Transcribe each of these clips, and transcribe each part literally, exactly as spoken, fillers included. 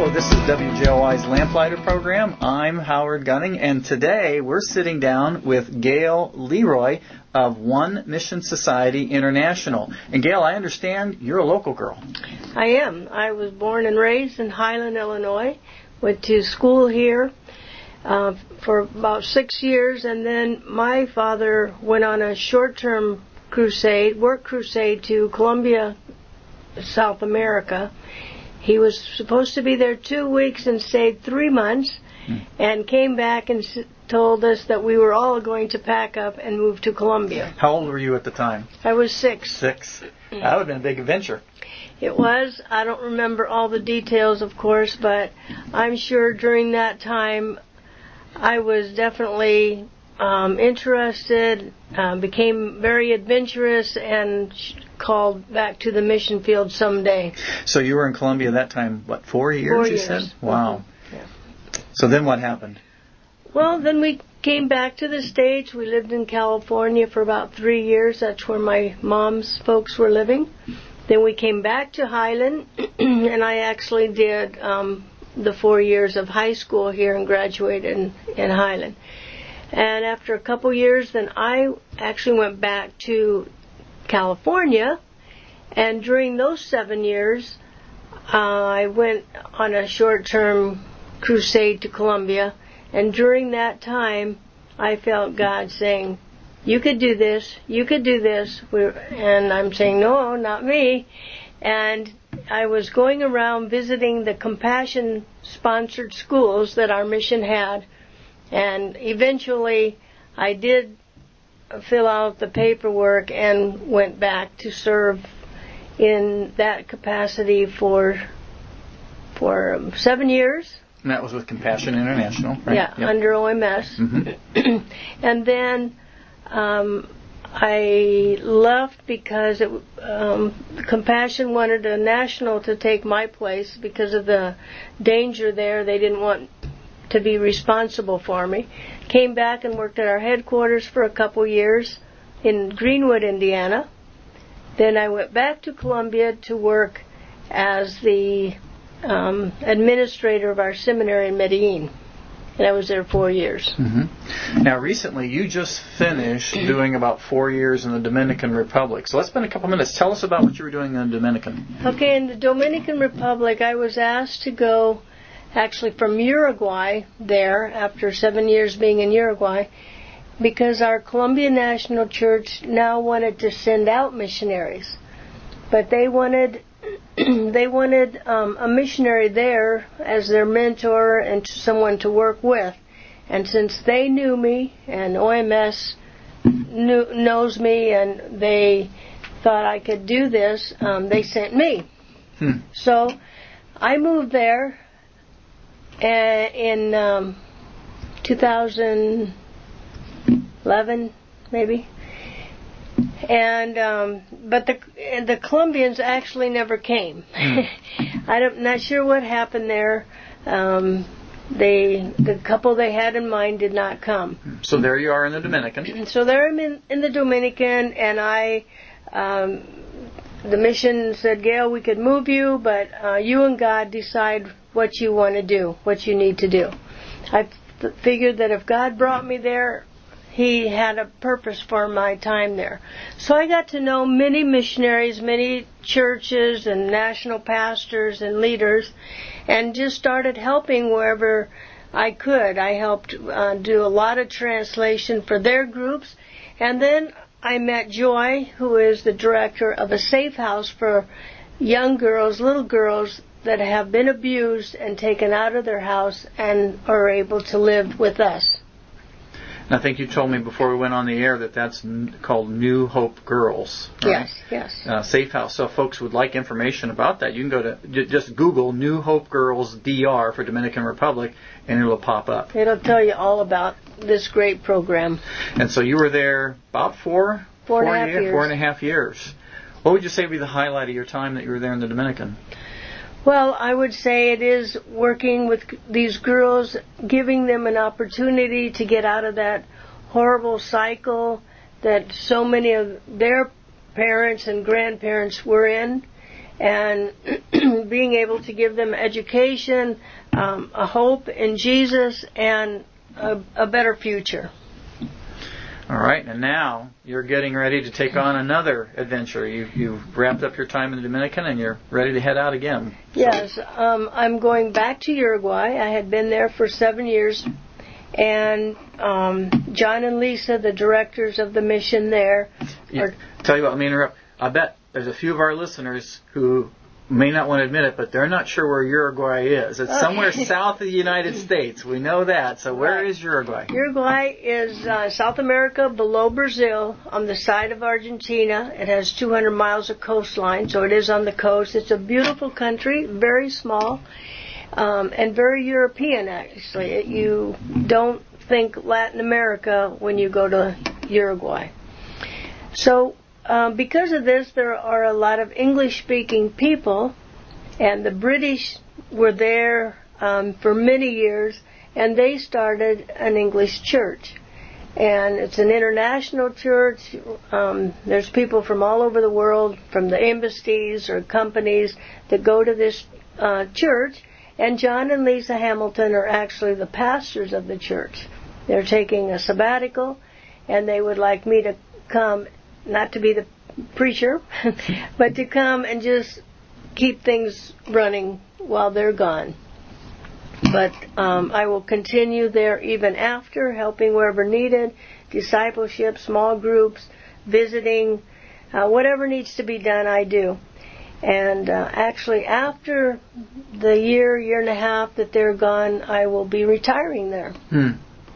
Hello, this is W J O I's Lamplighter program. I'm Howard Gunning, and today we're sitting down with Gail Leroy of One Mission Society International. And Gail, I understand you're a local girl. I am. I was born and raised in Highland, Illinois. Went to school here uh, for about six years, and then my father went on a short-term crusade, work crusade to Colombia, South America. He was supposed to be there two weeks and stayed three months mm. and came back and s- told us that we were all going to pack up and move to Colombia. How old were you at the time? I was six. Six. That would have been a big adventure. It was. I don't remember all the details, of course, but I'm sure during that time I was definitely um, interested, um, became very adventurous, and sh- called back to the mission field someday. So you were in Colombia that time, what, four years, Four you years. said? Wow. Mm-hmm. Yeah. So then what happened? Well, then we came back to the States. We lived in California for about three years. That's where my mom's folks were living. Then we came back to Highland, and I actually did um, the four years of high school here and graduated in, in Highland. And after a couple years, then I actually went back to California, and during those seven years, uh, I went on a short-term crusade to Colombia, and during that time, I felt God saying, you could do this, you could do this, We're, and I'm saying, no, not me. And I was going around visiting the Compassion-sponsored schools that our mission had, and eventually I did fill out the paperwork and went back to serve in that capacity for for um, seven years. And that was with Compassion International, right? Yeah, yep. under O M S. Mm-hmm. And then um, I left because it, um, Compassion wanted a national to take my place because of the danger there. They didn't want to be responsible for me. Came back and worked at our headquarters for a couple years in Greenwood, Indiana. Then I went back to Columbia to work as the um, administrator of our seminary in Medellin. And I was there four years. Mm-hmm. Now, recently, you just finished doing about four years in the Dominican Republic. So let's spend a couple minutes. Tell us about what you were doing in the Dominican. Okay, in the Dominican Republic, I was asked to go actually from Uruguay there after seven years being in Uruguay, because our Columbia National Church now wanted to send out missionaries, but they wanted they wanted um, a missionary there as their mentor and someone to work with. And since they knew me and O M S knew, knows me and they thought I could do this, um, they sent me. Hmm. So I moved there in um, two thousand eleven, maybe, and um, but the the Colombians actually never came. Mm. I'm not sure what happened there. Um, they the couple they had in mind did not come. So there you are in the Dominican. So there I'm in, in the Dominican, and I. Um, the mission said, Gail, we could move you, but uh, you and God decide what you want to do, what you need to do. I f- figured that if God brought me there, He had a purpose for my time there. So I got to know many missionaries, many churches and national pastors and leaders, and just started helping wherever I could. I helped uh, do a lot of translation for their groups, and then I met Joy, who is the director of a safe house for young girls, little girls that have been abused and taken out of their house and are able to live with us. And I think you told me before we went on the air that that's n- called New Hope Girls. Right? Yes, yes. Uh, safe house. So if folks would like information about that, you can go to j- just Google New Hope Girls D R for Dominican Republic, and it'll pop up. It'll tell you all about this great program. And so you were there about four, four, and, four, a half year, years. four and a half years. What would you say would be the highlight of your time that you were there in the Dominican? Well, I would say it is working with these girls, giving them an opportunity to get out of that horrible cycle that so many of their parents and grandparents were in, and being able to give them education, um, a hope in Jesus, and a, a better future. All right, and now you're getting ready to take on another adventure. You, you've wrapped up your time in the Dominican, and you're ready to head out again. So. Yes, um, I'm going back to Uruguay. I had been there for seven years, and um, John and Lisa, the directors of the mission there, Yeah. are... Tell you what, let me interrupt. I bet there's a few of our listeners who may not want to admit it, but they're not sure where Uruguay is. It's somewhere south of the United States. We know that. So where Right. is Uruguay? Uruguay is uh, South America, below Brazil, on the side of Argentina. It has two hundred miles of coastline, so it is on the coast. It's a beautiful country, very small, um, and very European, actually. It, you don't think Latin America when you go to Uruguay. So Um, because of this, there are a lot of English-speaking people, and the British were there um, for many years, and they started an English church. And it's an international church. Um, there's people from all over the world, from the embassies or companies, that go to this uh, church, and John and Lisa Hamilton are actually the pastors of the church. They're taking a sabbatical, and they would like me to come, not to be the preacher, but to come and just keep things running while they're gone. But um, I will continue there even after, helping wherever needed, discipleship, small groups, visiting, uh, whatever needs to be done, I do. And uh, actually, after the year, year and a half that they're gone, I will be retiring there. Hmm.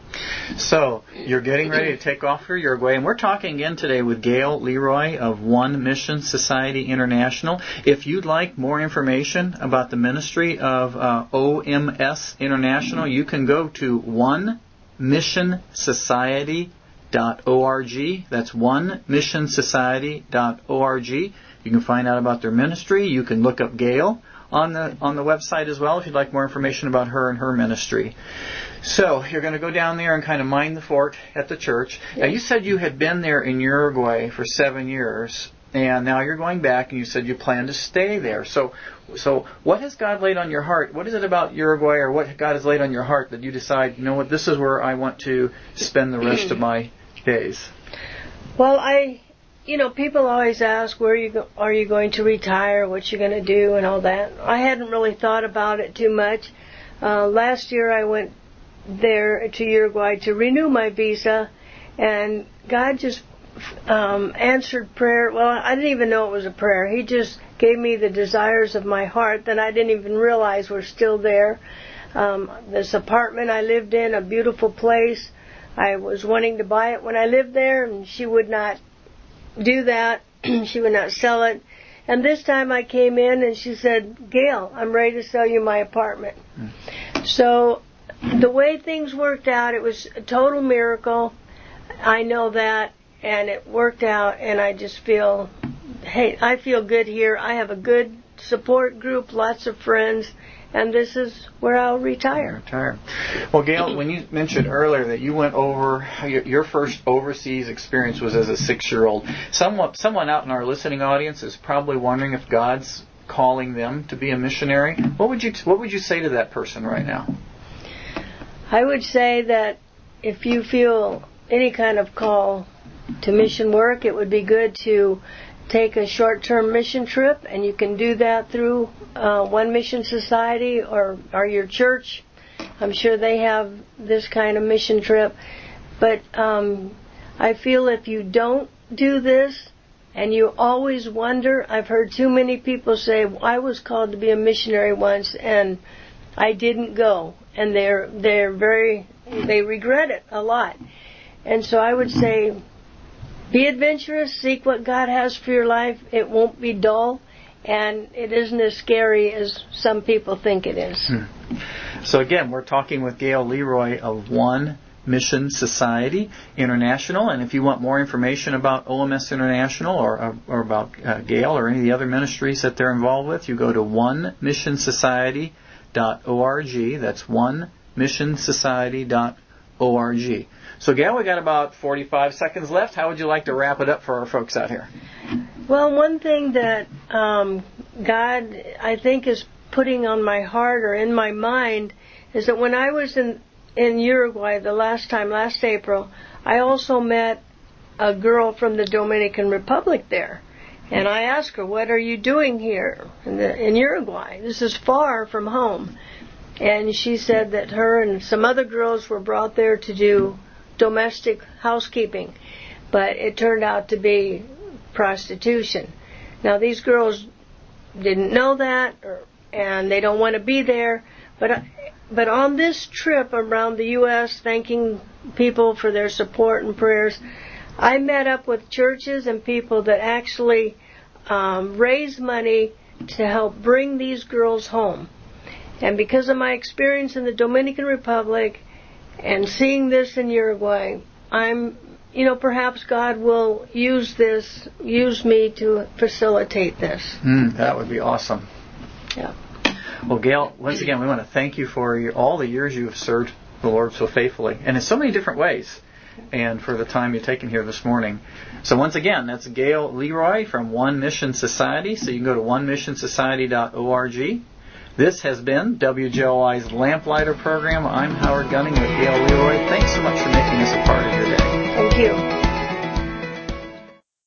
So, you're getting ready to take off for Uruguay, and we're talking again today with Gail Leroy of One Mission Society International. If you'd like more information about the ministry of uh, O M S International, you can go to one mission society dot org. That's one mission society dot org. You can find out about their ministry. You can look up Gail on the on the website as well if you'd like more information about her and her ministry. So, you're going to go down there and kind of mind the fort at the church. Yes. Now, you said you had been there in Uruguay for seven years, and now you're going back, and you said you plan to stay there. So, so what has God laid on your heart? What is it about Uruguay, or what God has laid on your heart that you decide, you know what, this is where I want to spend the rest of my days? Well, I... You know, people always ask, where you go, are you going to retire, what you're going to do, and all that. I hadn't really thought about it too much. Uh, last year I went there to Uruguay to renew my visa, and God just um, answered prayer. Well, I didn't even know it was a prayer. He just gave me the desires of my heart that I didn't even realize were still there. Um, this apartment I lived in, a beautiful place. I was wanting to buy it when I lived there, and she would not do that. She would not sell it. And this time I came in and she said, Gail, I'm ready to sell you my apartment. Mm. So the way things worked out, it was a total miracle. I know that, and it worked out, and I just feel, hey, I feel good here. I have a good support group, lots of friends, and this is where I'll retire. Retire. Well, Gail, when you mentioned earlier that you went over, your first overseas experience was as a six-year-old. Someone, someone out in our listening audience is probably wondering if God's calling them to be a missionary. What would you What would you say to that person right now? I would say that if you feel any kind of call to mission work, it would be good to take a short-term mission trip, and you can do that through uh, One Mission Society or, or your church. I'm sure they have this kind of mission trip. But um, I feel if you don't do this, and you always wonder, I've heard too many people say, I was called to be a missionary once, and I didn't go. And they're they're very, they regret it a lot. And so I would say, be adventurous, seek what God has for your life. It won't be dull, and it isn't as scary as some people think it is. Hmm. So again, we're talking with Gail Leroy of One Mission Society International, and if you want more information about O M S International or, or about uh, Gail or any of the other ministries that they're involved with, you go to one mission society dot org. That's one mission society dot org. So, Gail, we got about forty-five seconds left. How would you like to wrap it up for our folks out here? Well, one thing that um, God, I think, is putting on my heart or in my mind is that when I was in, in Uruguay the last time, last April, I also met a girl from the Dominican Republic there. And I asked her, what are you doing here in, the, in Uruguay? This is far from home. And she said that her and some other girls were brought there to do domestic housekeeping. But it turned out to be prostitution. Now, these girls didn't know that, or, and they don't want to be there. But but on this trip around the U S, thanking people for their support and prayers, I met up with churches and people that actually um, raise money to help bring these girls home. And because of my experience in the Dominican Republic and seeing this in Uruguay, I'm, you know, perhaps God will use this, use me to facilitate this. Mm, that would be awesome. Yeah. Well, Gail, once again, we want to thank you for your, all the years you have served the Lord so faithfully, and in so many different ways, and for the time you've taken here this morning. So once again, that's Gail Leroy from One Mission Society. So you can go to one mission society dot org. This has been W J O I's Lamplighter program. I'm Howard Gunning with Gail Leroy. Thanks so much for making this a part of your day. Thank you.